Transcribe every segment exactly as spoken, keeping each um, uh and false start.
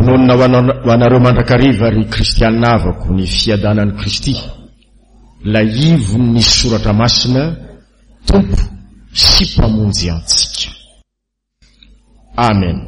vonona ho anareo mandrakariva ry kristianina avako ny fiadanan'i Kristy, la ivony ny soratra masina, tompo sy mpamonjy antsika. Amen.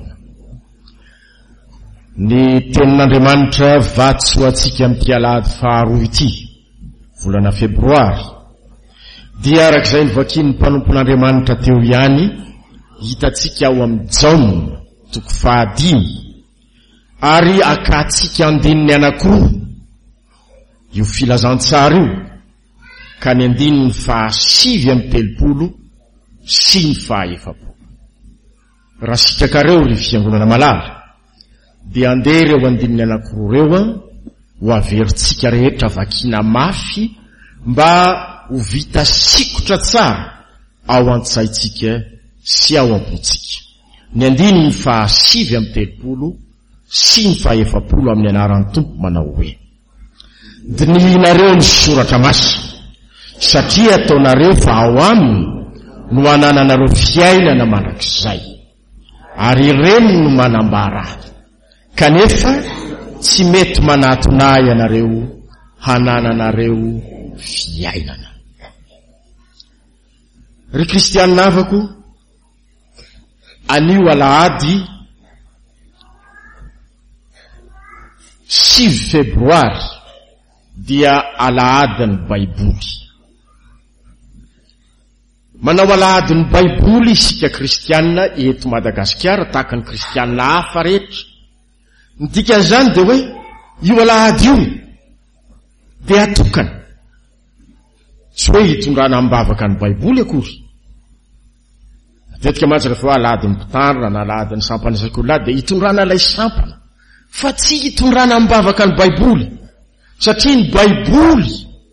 Ny tenin'Andriamanitra vatsy ho antsika amin'ity alahady faharoa ity, volana febroary, dia arak'izay novakiny mpanompon'Andriamanitra teo ihany, hitantsika ao amin'ny Jaona toko fahadimy, ary akatsika andininy anankiroa io filazantsara io, ka ny andininy fahasivy amin'ny telopolo sy ny fahaefapolo. Raha sitrakareo ry fiangonana malala, dia andeha ireo andininy anankiroa reo ho averintsika rehetra vakina mafy mba ho vita sikotra tsara ao an-tsaitsika sy ao am-pontsika. Ny andininy fahasivy amin'ny telopolo sy ny fahaefapolo amin'ny anaran'ny Tompo manao hoe: dinihinareo ny soratra masina, satria ataonareo fa ao aminy no anananareo fiainana mandrakizay, ary ireny no manambara ahy, kanefa tsy mety manatonay anareo hanananareo fiainana. Ry kristianina avako, anio alahady sivy febroary dia alahadin'ny Baiboly. Manao alahadin'ny Baiboly isika kristianina eto Madagasikara tahaka ny kristianina hafa rehetra. Ny dikan'izany dia hoe io alahady io dia atokana, tsy hoe hitondrana ambavaka ny Baiboly akory. Matetika mantsy rehefa alahadin'ny mpitandrina na alahadin'ny sampana sekolah dia hitondrana ilay sampana, fa tsy hitondrana ambavaka ny Baiboly, satria ny Baiboly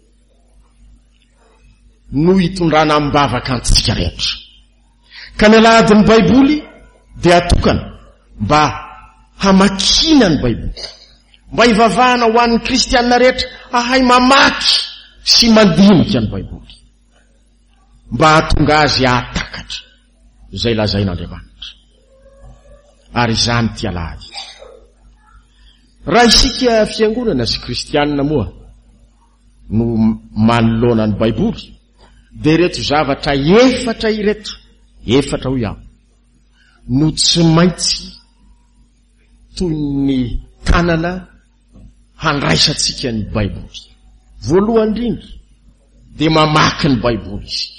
no hitondrana ambavaka antsika rehetra. Ka ny alahadin'ny Baiboly dia atokana mba hamakina ny Baiboly, mba hivavahana ho an'ny kristianina rehetra ahay mamaky sy mandinika ny Baiboly, mba hahatonga azy atakatra izay lazain'Andriamanitra. Ary izany ty alahady. Raha isika fiangonana sy kristianina moa no manoloana ny Baiboly, dia reto zavatra efatra ireto, efatra ho iaho, no tsy maintsy toy ny tanana handraisantsika ny Baiboly. Voalohany indrindra dia mamaky ny Baiboly isika.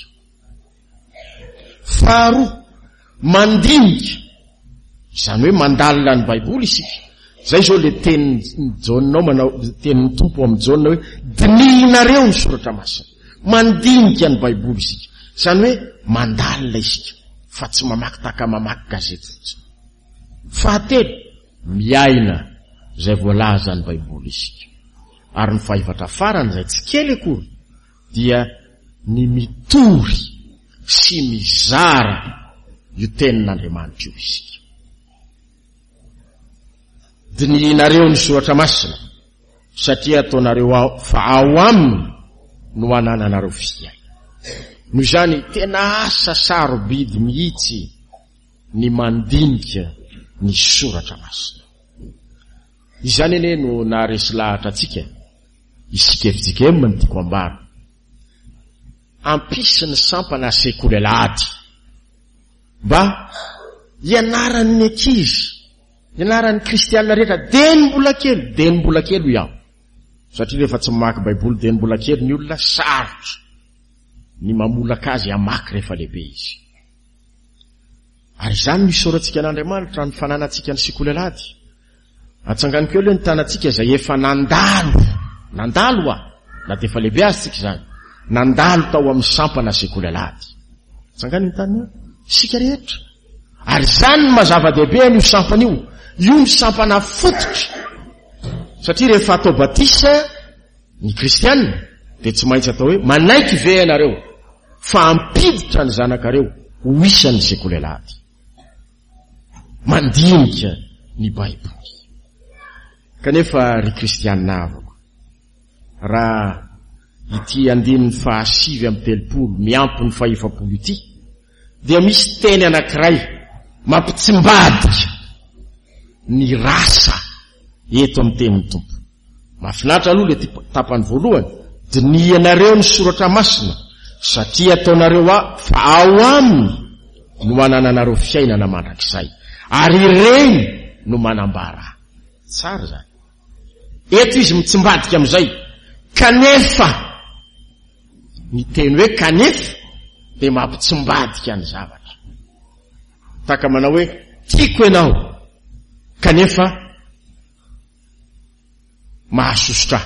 Faharoa, mandinika, izany hoe mandalina ny Baiboly isika. Zay zao le tenin'ny Jaona manao, tenin'ny Tompo amin'ny Jaona hoe dinihinareo ny soratra masina, mandinika ny Baiboly isika. Izany hoe mandalina isika, fa tsy mamaky taka mamaky gazety fotsiny. Fahatelo, miaina izay voalaza ny Baiboly isika. Ary ny fahaefatra farany izay tsy kely akory dia ny mitory sy mizara io tenin'Andriamanitra io isika. Dinihinareo ny soratra masina, satria ataonareo fa ao aminy no anananareo fiainana. Noho izany tena asa sarobidy mihitsy ny mandinika ny soratra masina. Izany ene no naharesy lahatra atsika, isika efitikemma ny tiako ambara. Ampisy ny sampana sekoly alahady mba ianaran'ny ankizy, ianaran'ny kristianina rehetra deny mbola kely, deny mbola kely iaho. Satria rehefa tsy mamaky Baiboly deny mbola kely ny olona, sarotra ny mamolaka azy amaky rehefa lehibe izy. Ary izany no isaorantsika n'Andriamanitra ny fananantsika ny sekoly alahady. Atsangany keo le ny tanantsika izay efa nandalo, nandalo ah, na dia efa lehibe azy tsika izany, nandalo tao amin'ny sampana sekoly alahady. Atsangany ny tanana sika rehetra. Ary izany ny mazava-dehibe an'io sampana io, io ny sampana fototra. Satria rehefa atao batisa ny kristianina dia tsy maintsy atao hoe manaiky ve ianareo fa ampiditra ny zanakareo ho isan'ny sekoly alahady, mandinika ny Baiboly. Kanefa ry kristianina avako, raha ity andininy fahasivy amin'ny telopolo miampy ny fahaefapolo ity, dia misy teny anankiray mampitsimbadika ny rasa eto amin'ny tenin'ny tompo. Mahafinaritra aloha le tapany voalohany, dinianareo ny soratra masina satria ataonareo a fa ao aminy no manananareo fiainana mandrakizay, ary ireny no manambara. Tsara zany. Eto izy mitsimbadika amin'izay, kanefa ny teny hoe kanefa dia mampitsimbadika ny zavatra. Taka manao hoe tiako ianao kanefa mahasosotra.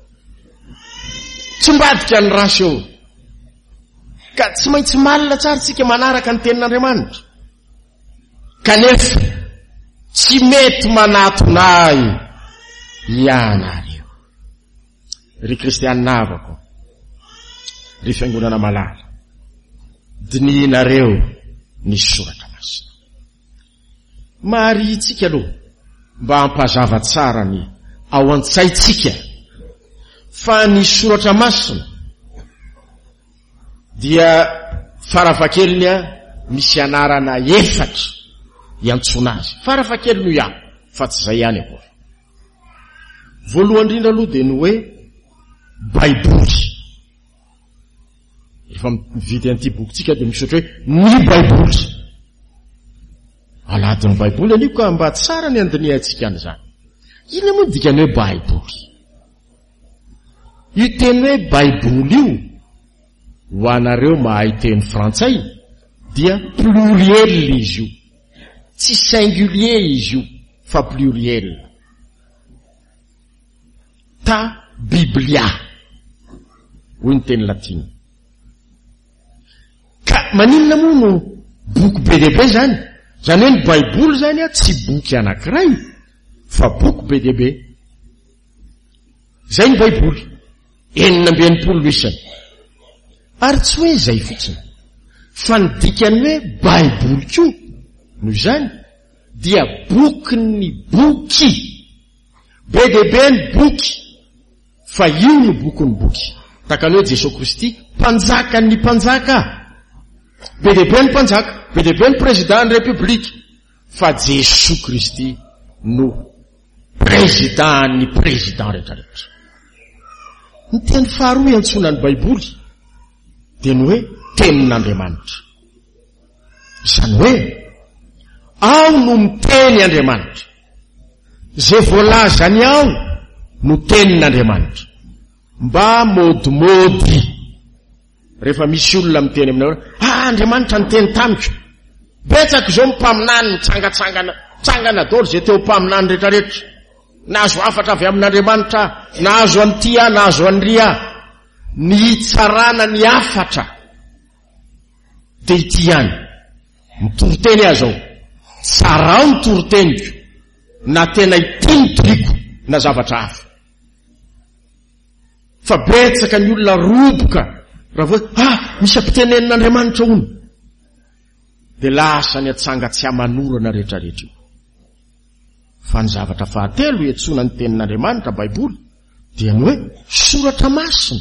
Tsimbadika ny rasy eo. Ka tsy maintsy malina tsara tsika manaraka ny tenin'Andriamanitra. Kanefa tsy mety manatonay ianareo. Ry kristianina havako, ry fiangonana malala, dinianareo ny soratra masina. Maritsika aloha mba hampazava tsara ny ao an-tsaitsika fa ny soratra masina dia farafahakeliny a misy anarana efatra iantsona azy. Farafakely no ihany fa tsy izay ihany akoa. Voalohany indrindra aloha dia ny hoe baiboly. Rehefa mividy an'ity bokintsika dia misy ohatra hoe ny baiboly. Aladiny baiboly anio ka mba tsara ny andiniantsika an'izany. Ina moa dikany hoe baiboly? Io teny hoe baiboly io ho anareo mahay teny frantsay dia pluriel izy io. Tsy singulier izy io fa pluriel. Ta biblia hoy ny teny latiny. Ka maninona moa no boky be dia be zany? Zany hoe ny baiboly zany a tsy boky anankiray fa boky be dia be. Zay ny baiboly. Enina amby enimpolo isany. Ary tsy hoe zay fotsiny. Fa ny dikany hoe baiboly koa no zany dia boky ny boky. Be dia be ny boky. Fa io ny boky ny boky. Takany hoe Jesosy Kristy mpanjaka ny mpanjaka. Be dia be ny mpanjaka, be dia be ny président ny république. Fa Jesosy Kristy no président ny président rehetrarehetra. Ny teny faharoa iantsona ny baiboly dia ny hoe tenin'Andriamanitra. Izany hoe ao no miteny Andriamanitra. Zay voalazany ao no tenin'Andriamanitra. Mba modimody. Rehefa misy olona miteny aminao, ah Andriamanitra ny teny tamiko. Betsaka izao mpaminany mitsangatsangana, tsangana daholo zay teo mpaminany rehetrarehetra. Nahazo afatra avy amin'Andriamanitra, nahazo an'ity a, nahazo an'ry a. Ny tsarana ny afatra. Dia ity ihany. Mitoriteny azy ao. Tsarao mitoriteny na tena ity ny triko na zavatra hafa. Fa betsaka ny olona roboka raha voa ah misy ampitenen'Andriamanitra hono dia lasa ny atsanga tsy amanorana rehetrarehetra io. Fa ny zavatra fahatelo iantsona ny tenin'Andriamanitra baiboly dia ny hoe soratra masina.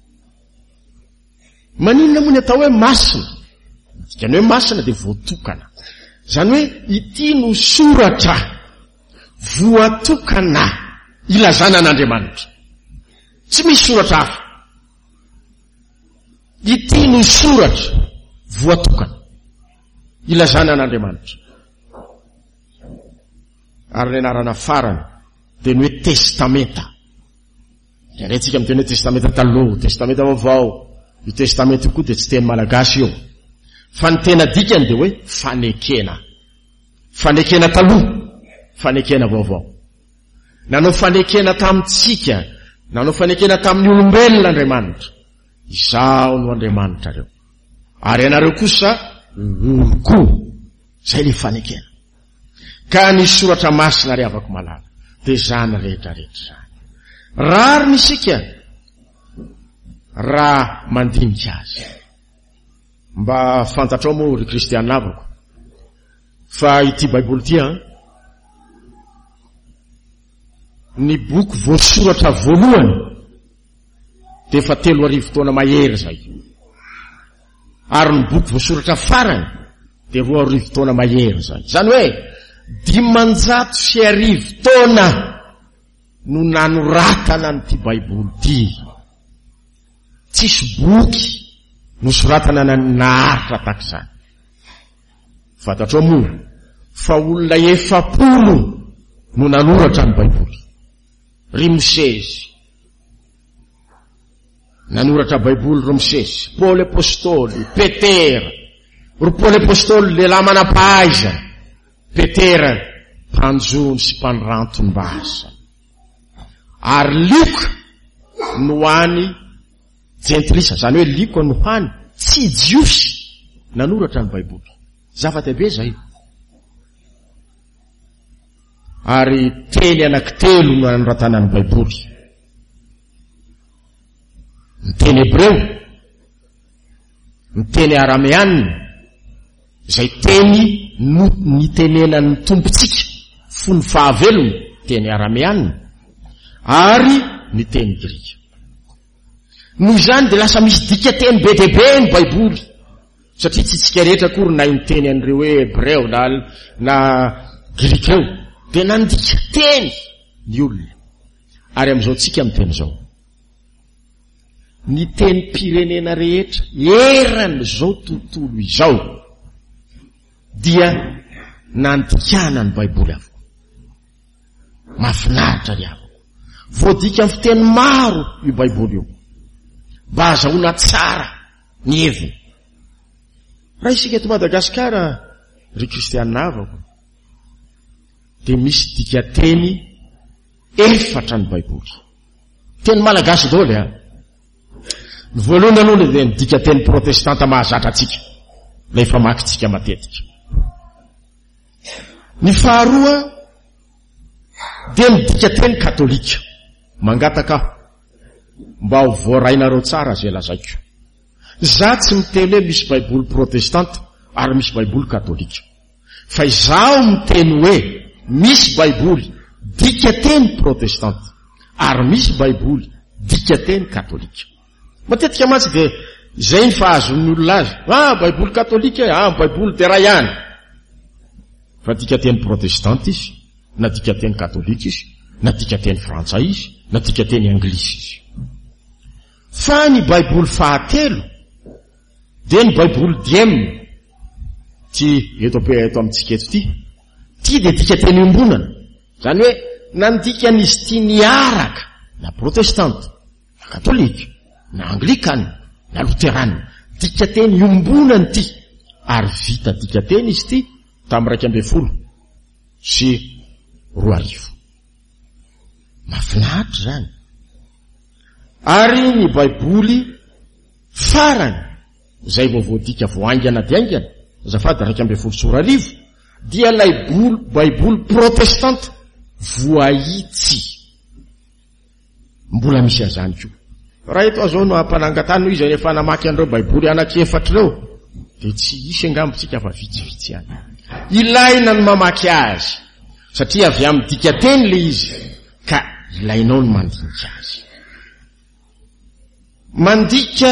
Maninona moa ny atao hoe masina? Dikany hoe masina dia voatokana. Zany hoe ity no soratra voatokana ilazana an'Andriamanitra. Tsy misy soratra hafa. Ity no soratra voatokana ilazana an'Andriamanitra. Ary ny anarana farany dia ny hoe testamenta. Ianetsika miteny hoe testamenta taloha, testamenta vaovao. Io testamenta koa dia tsy teny malagasy io. Fa ny tena dikany dia hoe fanekena. Fanekena taloha, fanekena vaovao. Nanao fanekena tamintsika, nanao fanekena tamin'ny olombelona Andriamanitra. Izao no Andriamanitra reo. Ary ianareo kosa oloko. Zay le fanekena. Ka ny soratra masina ry avako malala dia zany rehetrarehetra zany. Rary ny sika raha mandinika azy. Mba fantatrao moa ry kristianina avako fa ity baiboly ity a ny boky voasoratra voalohany dia efa telo arivo taona mahery zay. Ary ny boky voasoratra farany dia roa arivo taona mahery zay. Zany hoe dimanjato sy arivo taona no nanoratana nyty baiboly ty. Tsisy boky nosoratana naharitra takizany. Fantatrao moa fa olona efapolo no nanoratra ny baiboly. Rimosesy nanoratra baiboly Rimosesy, Paul apôstôly, Petera. Ro Paul apôstôly lehilahy manam-pahaiza, Petera mpanjony sy mpanirantony-basa. Ary Lioka no hany jentilisa, zany hoe Lioka no hany tsy jiosy nanoratra ny baiboly. Zava-dehibe zay. Ary teny anankitelo no nanoratana ny baiboly. Ny teny Hebreo, ny teny Arameanina, izay teny no nitenenan'ny tompontsika fony fahavelony, teny Arameanina, ary ny teny Grika. Noho izany dia lasa misy dikateny be dia be ny baiboly, satria tsy tsika rehetra akory na ny teny an'ireo hoe Hebreo na, na Grika eo, dia nandikateny ny olona. Ary amin'izao tsika amin'ny teny izao, ny teny pirenena rehetra eran'izao tontolo izao dia nandikana ny baiboly avokoa. Mahafinaritra ry avoko. Voadika amin'ny fiteny maro io baiboly io, mba azahoana tsara ny heviny. Raha isika eto Madagasikara, ry kristianina avako, dia misy dikateny efatra ny baiboly. Teny malagasy daholo a. Ny voalohany aloha dia ny dikateny protestanta mahazatra atsika, la efa makitsika matetika. Ny faharoa dia ny dikateny katolika. Mangataka aho mba ho voarainareo tsara zay lazaiko. Za tsy miteny hoe misy baiboly protestanta ary misy baiboly katolika, fa izaho miteny hoe misy baiboly dikateny protestanta ary misy baiboly dikateny katolika. Matetika mantsy dia zay ny fahazon'ny olona azy. Ah, baiboly katolika, ah, baiboly dia raha ihany. Fa dikateny protestanta izy, na dikateny katolika izy, na dikateny frantsay izy, na dikateny anglisy izy. Fa ny baiboly fahatelo dia ny baiboly diemina, ty eto eto amintsika eto ty, ty dia dikateny iombonana. Zany hoe nandikan'izy ty niaraka na protestanta, na katolika, na anglikana, na luterana, dikateny iombonana ty, ary vita dikateny izy ty tamin'ny raika ambin'ny folo sy roa arivo. Mahafinaritra zany. Ary ny baiboly farany zay vao voadika voaingana diaingana, azafady raika ambin'ny folo sy roa arivo, dia lay baiboly protestanta voaitsy. Mbola misy azany koa. Raha eto azao no ampanangatany izy rehefa namaky an'ireo baiboly anankefatra ireo, dia tsy isy angambontsika fa vitsivitsy ihany. Ilaina ny mamaky azy, satria avy amin'ny dikateny le izy, ka ilainao ny mandinika azy. Mandika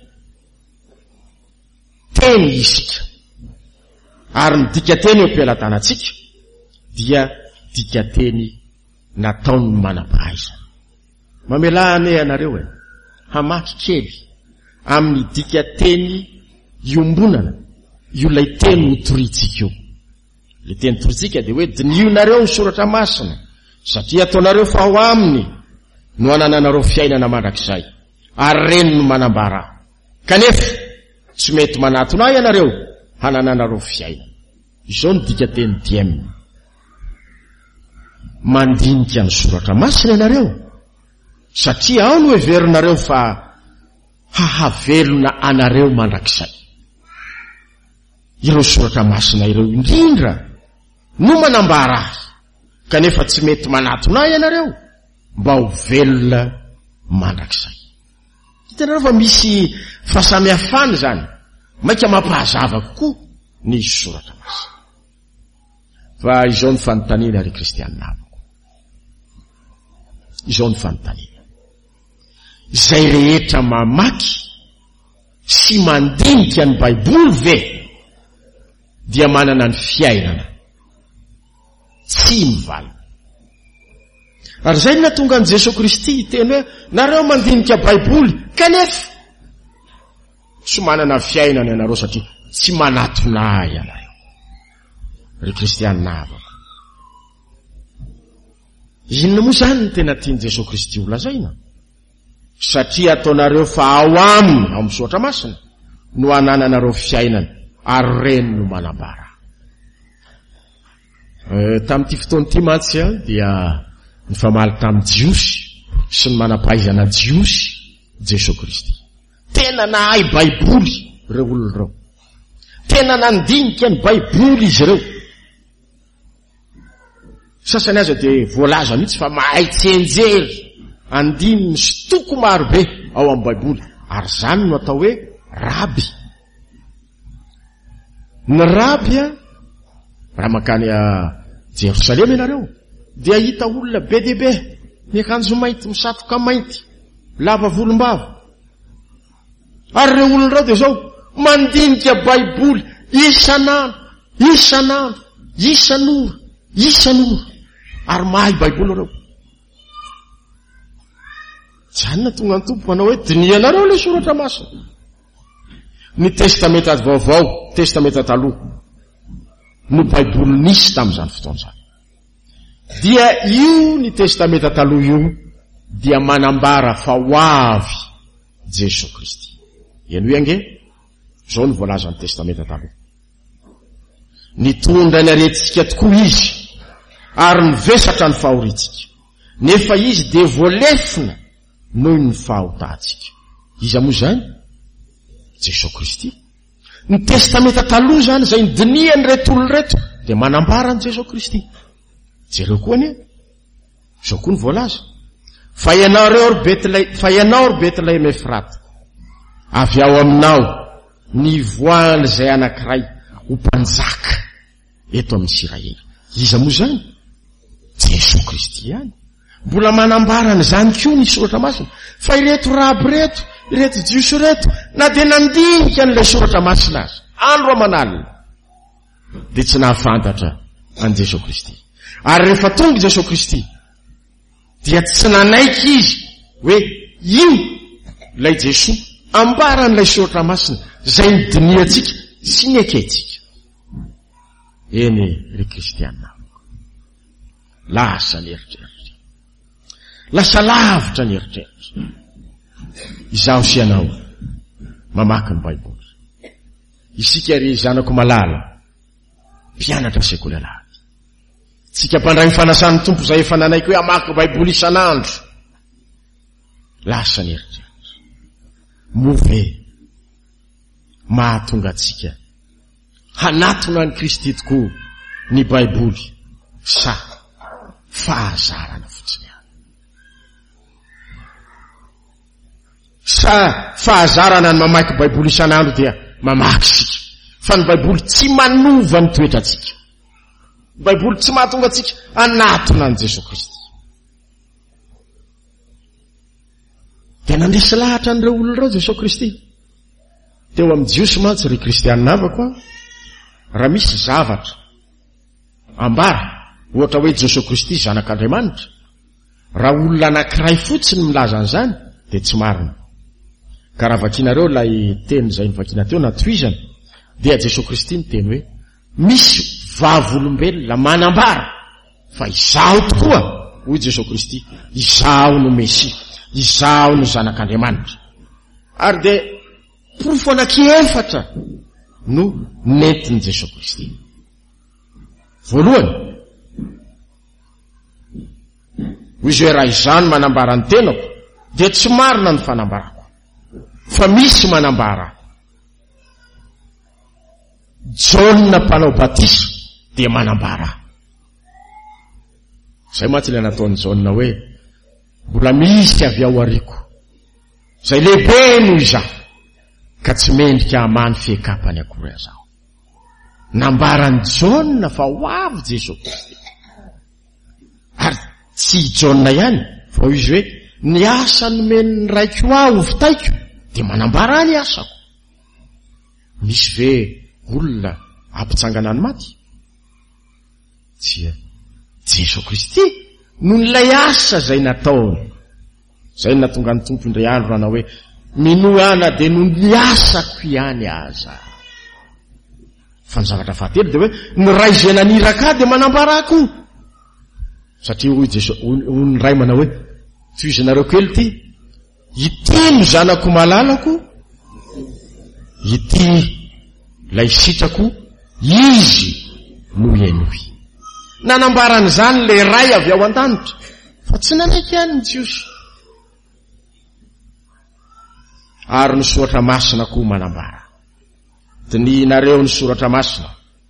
teny isika, ary ny dikateny eo am-pelantanantsika dia dikateny nataony manam-pahaizana. Mamelahana ianareo e, hamaky kely amin'ny dikateny iombonana, io lay teny notoritsika io. Le teny toritsika dia hoe dinionareo ny soratra masina, satria ataonareo fa ao aminy no anananareo fiainana mandrakizay, ary reny no manambara. Kanefa tsy mety manatona ianareo hanananareo fiainana. Izao ny dikateny diemina. Mandinika ny soratra masina ianareo, satria ao no heverinareo fa hahavelona anareo mandrakizay. Ireo soratra masina ireo indrindra no manambara azy, kanefa tsy mety manatona ianareo mba ho velona mandrakizay. Hitanareo fa misy fahasamihafana zany, maika mampahazava kokoa ny soratra masina. Fa izao ny fanontaniana ry kristianina avako. Izao ny fanontaniana. Zay rehetra mamaky sy mandinika ny baiboly ve dia manana ny fiainana tsy mivalina. ary zay na tonga an' Jesosy Kristy teny hoe nareo mandinika baiboly kanefa tsy manana fiainana ianareo satria tsy manatona ianareo. Ry kristianina havako, inona moa zany ny tena tiany Jesosy Kristy ho lazaina? Satria ataonareo fa ao aminy ao amin'ny soatra masina no anananareo fiainana ary reny no manambara. E, tamin'ity fotoan'ity mantsy a dia ny famaly tamin'ny jiosy sy ny manampahaizana jiosy Jesosy Kristy. Tena nahay baiboly reo olona reo. Tena nandinika ny baiboly izy reo. Sasany aza dia voalaza mihitsy fa mahay tsenjery andininy sy toko marobe ao amin'ny baiboly. Ary zany no atao hoe raby. Ny raby a raha makany a Jerosalema ianareo dia hita olona be dia be miakanjo mainty, misatroka mainty, lava volombava. Ary reo olona reo dia zao mandinika baiboly isanandro, isanandro, isan'ora, isan'ora. Ary mahay baiboly reo. Zany na tonga ny tompo manao hoe dinianareo ilay soratra masina. Ny testamenta vaovao, testamenta taloha no baiboly nisy tamin'izany fotoana izany. Dia io ny testamenta taloha io dia manambara fa ho avy Jesosy Kristy. Eny hoe ange zao ny voalaza ny testamenta taloha. Nitondra ny aretintsika tokoa izy ary nivesatra ny fahoritsika. Nefa izy dia voalefina noho ny fahotantsika. Iza moa zany? Jesosy Kristy. Ny testamenta taloha zany zay nidiniany reto olona reto dia manambara ny Jesosy Kristy. Jereo koa anie zao koa ny voalaza fa ianareo Betlehem, fa ianao Betlehem Efrata, avy ao aminao ny voany zay anankiray ho mpanjaka eto amin'ny Israely. Iza moa zany? Jesosy Kristy ihany. Mbola manambarana zany koa ny soratra masina fa ireto raby reto, ireto jiosy reto na dia nandinika an'ilay soratra masina azy andro amanalina dia tsy nahafantatra an' Jesosy Kristy. Ary rehefa tonga Jesosy Kristy dia tsy nanaiky izy hoe io ilay Jesosy ambaran'ilay soratra masina zay nidiniantsika sy nieketsika. Eny ry kristianina, lasa ny eritreritra, lasa lavitra ny eritreritra. Izaho sy ianao mamaky ny baiboly. Isika ry zanako malala, mpianatra sekoly alahady. Tsika mpandray ny fanasan'ny tompo zay efa nanaiky hoe amaky baiboly isanandro. Lasa ny eritreritra. Move mahatonga atsika hanatona ny Kristy tokoa ny baiboly sa fahazarana fotsiny ihany. Sa fahazarana ny mamaky baiboly isanandro dia mamaky sika. Fa ny baiboly tsy manova ny toetra tsika. Baiboly tsy mahatonga atsika anatona an' Jesosy Kristy. Dia nandresy lahatra an'ireo olona ireo Jesosy Kristy. Teo amin'ny jiosy mantsy ry kristianina havako a, raha misy zavatra ambara ohatra hoe Jesosy Kristy zanak'Andriamanitra, raha olona anankiray fotsiny milaza an'izany dia tsy marina. Ka raha vakinareo ilay teny izay nivakina teo natohizana, dia Jesosy Kristy ny teny hoe misy vavolombelona manambara fa izaho tokoa, hoy Jesosy Kristy, izaho no Mesia, izaho no zanak'Andriamanitra. Ary dia profo anankiefatra no nentin' Jesosy Kristy. Voalohany, hoy izy hoe raha izany manambara ny tenako dia tsy marina ny fanambarako, fa misy manambara. Jona mpanao batisa dia manambara. Zay mantsy ilay nataon'ny Jona hoe mbola misy avy ao ariko zay lehibe noho izaho ka tsy mendrika hamany fiekapany akory azaho. Nambarany Jona fa ho avy Jesosy Kristy. Ary tsy Jona ihany, fa izy hoe ny asa nomeny raiko aho ho vitaiko dia manambara ny asako. Misy ve olona ampitsangana ny maty? Tsia, Jesosy Kristy no nylay asa zay nataony. Zay natonga ny tompo indray andro nanao hoe minoana de no ny asako ihany aza. Fa ny zavatra fahatelo de hoe ny ray zay naniraka de manambarako. Satria hoy Jesosy, ny ray manao hoe tsy izy nareo kely ty, ity no zanako malalako, ity lay sitrako, izy no enoy. Nanambaran'izany le ray avy ao an-danitra, fa tsy nanaiky ihany ny Jiosy. Ary ny soratra masina koa manambara. Tininareo ny soratra masina.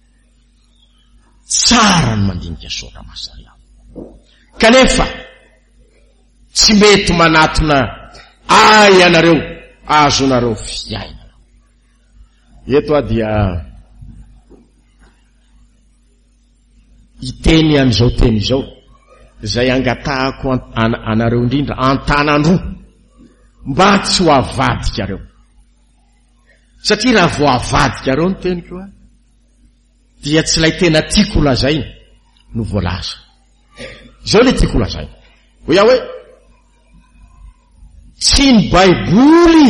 Tsara ny mandinika soratra masina reo. Kanefa tsy mety manatona ay anareo, azonareo fiaina. Eto a dia iteny an'izao teny izao zay angatahako an anareo indrindra antanandroa mba tsy ho avadikareo. Satria raha vo avadikareo ny teniko a dia tsy lay tena tiako lazaina no voalaza. Zao le tiako lazaina. Ho ia hoe tsy ny Baiboly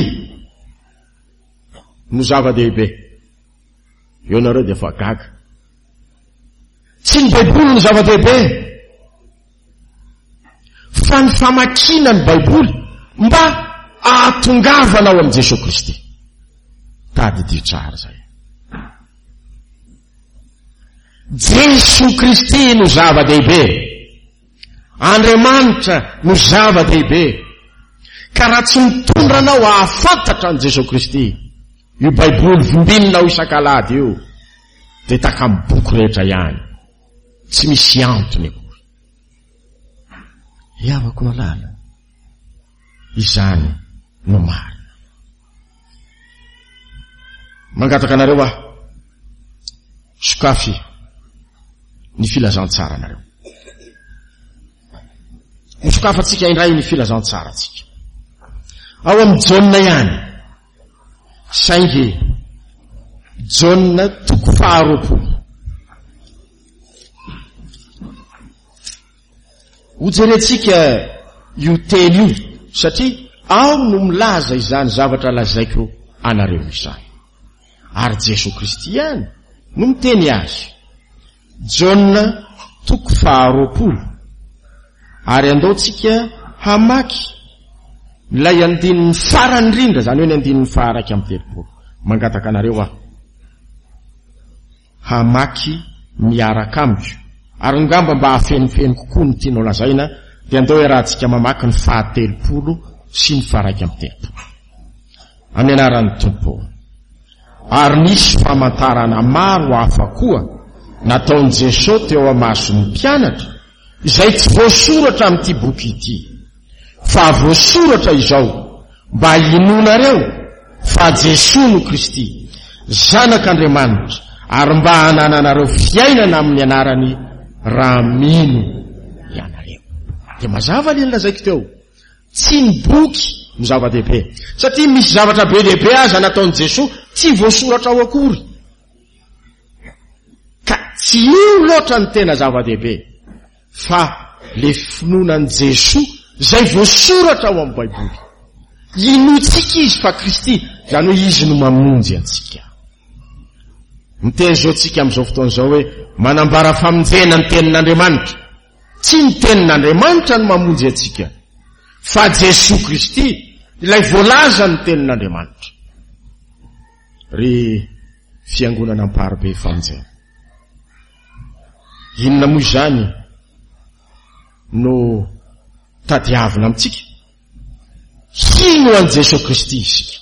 no zava-dehibe. Eo nareo de fa gaga. Tsy ny Baiboly no zava-dehibe. Fa ny famakina ny Baiboly mba ahatongavana ao amin'i Jesosy Kristy. Tadidio tsara zay. Jesosy Kristy no zava-dehibe. Andriamanitra no zava-dehibe. Ka raha tsy mitondra anao ahafantatra an' Jesosy Kristy, io Baiboly vombinina isan-kalady io, de taka amin'ny boky rehetra ihany. Tsy misy antony akory. Iavako malala. Izany no marina. Mangataka anareo aho. Sokafy ny filazantsara anareo. Misokafatsika indray ny filazantsara tsika. Ao amin'ny Jauna ihany. Saingy Jauna toko faharoapolo. Hojerentsika io teny io satria ao no milaza izany zavatra lazaiko anareo izany. Ary Jesosy Kristy ihany no miteny azy. Jauna toko faharoapolo. Ary andaotsika hamaky lay andininy farany indrindra, zany hoe ny andininy faharaiky amin'ny telopolo. Mangataka anareo aho. Hamaky miaraka amiko. Ary ngamba mba hafenifeny kokoa ny tianao lazaina, dia andao hoe raha tsika mamaky ny fahatelopolo sy ny faharaiky amin'ny telopolo. Amin'ny anaran'ny Tompo. Ary nisy famantarana maro hafa koa nataon'i Jesosy teo amason'ny mpianatra, izay tsy voasoratra amin'ity boky ity. Fa voasoratra izao mba hinonareo fa Jesosy no Kristy, zanak'Andriamanitra, ary mba hanananareo fiainana amin'ny anarany raha mino ianareo. De mazava le nilazaiko teo. Tsy ny boky no zava-dehibe. Satria misy zavatra be dehibe aza nataon'i Jesosy tsy voasoratra ao akory. Ka tsy io loatra ny tena zava-dehibe, fa le finonan'i Jesosy zay voasoratra ao amin'ny Baiboly. Inotsika izy fa Kristy, zany hoe izy no mamonjy antsika. Miteny zao tsika amin'izao fotoan'izao hoe manambara famonjena ny tenin'Andriamanitra. Tsy ny tenin'Andriamanitra no mamonjy antsika, fa Jesosy Kristy ilay voalaza ny tenin'Andriamanitra. Ry fiangonana amparibe famonjena. Inona moa izany no tadiavina amintsika? Sino an Jesosy Kristy isika?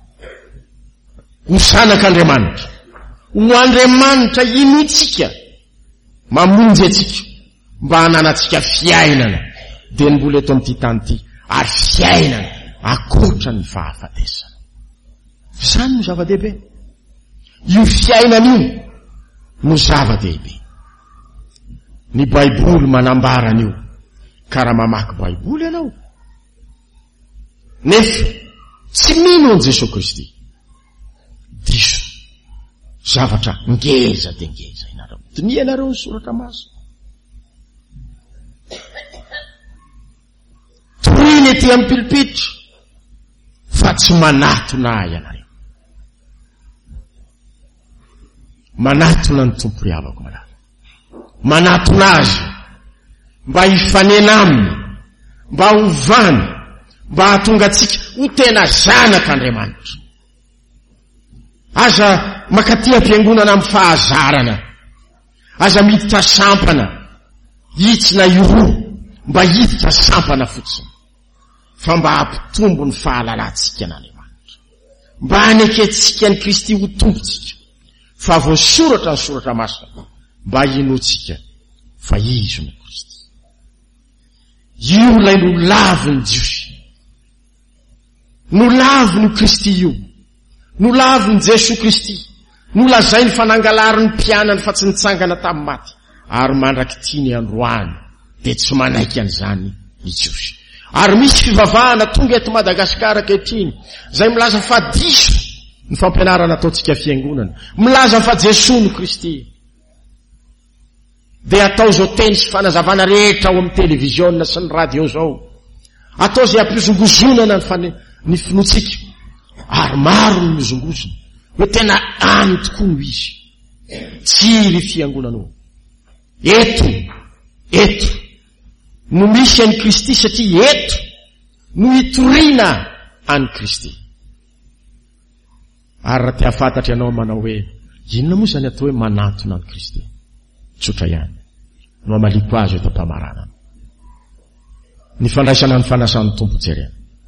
Ho zanak'Andriamanitra. Ho Andriamanitra inotsika mamonjy atsika mba hananatsika fiainana. De ny mbola eto amin'ity tany ity, ary fiainana akoatra ny fahafatesana. Zany no zava-dehibe. Io fiainana io no zava-dehibe. Ny Baiboly manambara an'io. Ka raha mamaky Baiboly ianao, nefa tsy mino an Jesosy Kristy, diso zavatra ngeza de ngeza inareo. Dini ianareo ny soratra masina. ety amin'ny pilipitra fa tsy manatona ianareo. Manatona ny tompo ry havako malala. Manatona azy mba hifanena aminy, mba hovany, mba hatonga atsika ho tena zanak'Andriamanitra. Aza makatia fiangonana amin'ny fahazarana, aza miditra sampana, hitsina iroa, mba hiditra sampana fotsiny, fa mba hampitombo ny fahalalantsika n'Andriamanitra, mba haneketsika ny Kristy ho tompontsika, fa voasoratra ny soratra masina mba hinoatsika fa izy ny Kristy. Io lay no laviny Jiosy, no laviny Kristy io, no laviny Jesosy Kristy, no lazay ny fanangalary ny mpianany fa tsy nitsangana tamin'ny maty, ary mandraky tiany androany de tsy manaiky an'izany i Jiosy. Ary misy fivavahana tonga eto Madagasikara ankehitriny zay milaza fa diso ny fampianarana ataotsika fiangonana, milaza fa Jesosy no Kristy. De atao zao teny sy fanazavana rehetra ao amin'ny televiziona sy ny radio zao, atao zay ampizongozonana ny fane ny finotsika, ary maro ny mizongozona hoe tena any tokoa no izy, tsiry fiangonana. Eto, eto no misy any Kristy, satria eto no hitoriana any Kristy. Ary raha tia fantatry ianao manao hoe inona moa zany atao hoe manatona any Kristy? Tsotra ihany no amaliko azy eto am-pamarana ny fandraisana ny fanasan'ny tompo jerena.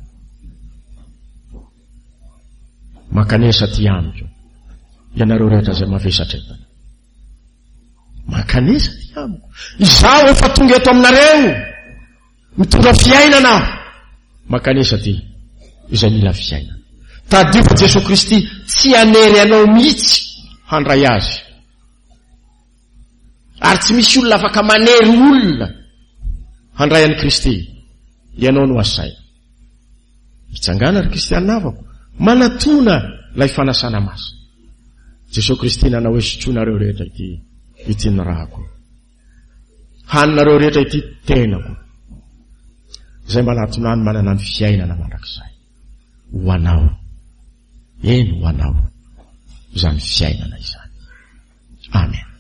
Makanesa ty amiko ianareo rehetra zay mavesatra eto, makanesa ty amiko, izaho efa tonga eto aminareo mitondra fiainana, makanesa ty izay mila fiainana. Tadio fa Jesosy Kristy tsy anery anao mihitsy handray azy, ary tsy misy olona afaka manery olona handray an'i Kristy, ianao no asay. Mitsangana ry kristianina avako, manatona lay fanasana masina. Jesosy Kristy nanao hoe sotroinareo rehetra ity, ity ny rahako, haninareo rehetra ity tenako, zay manatonany manana ny fiainana mandrakizay. Ho anao, eny ho anao, izany fiainana izany. Amen.